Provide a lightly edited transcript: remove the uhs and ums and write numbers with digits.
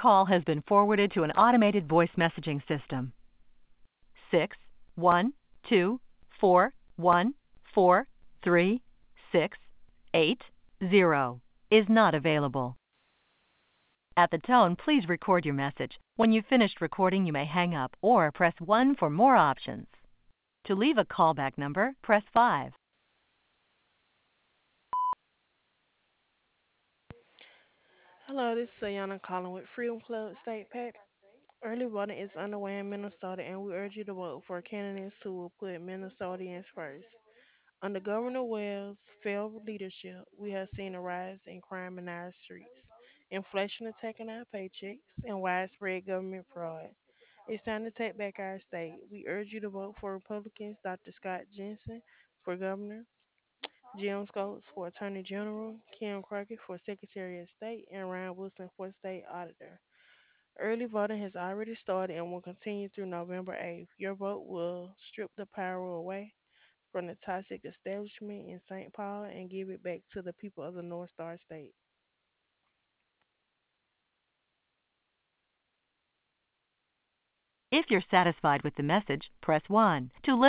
call has been forwarded to an automated voice messaging system. 612414368 is not available. At the tone, please record your message. When you've finished recording, you may hang up or press 1 for more options. To leave a callback number, press 5. Hello, this is Ayana calling with Freedom Club State PAC. Early voting is underway in Minnesota, and we urge you to vote for candidates who will put Minnesotans first. Under Governor Wells' failed leadership, we have seen a rise in crime in our streets, inflation attacking our paychecks, and widespread government fraud. It's time to take back our state. We urge you to vote for Republicans Dr. Scott Jensen for governor, Jim Scopes for Attorney General, Kim Crockett for Secretary of State, and Ryan Wilson for State Auditor. Early voting has already started and will continue through November 8th. Your vote will strip the power away from the toxic establishment in St. Paul and give it back to the people of the North Star State. If you're satisfied with the message, press 1. To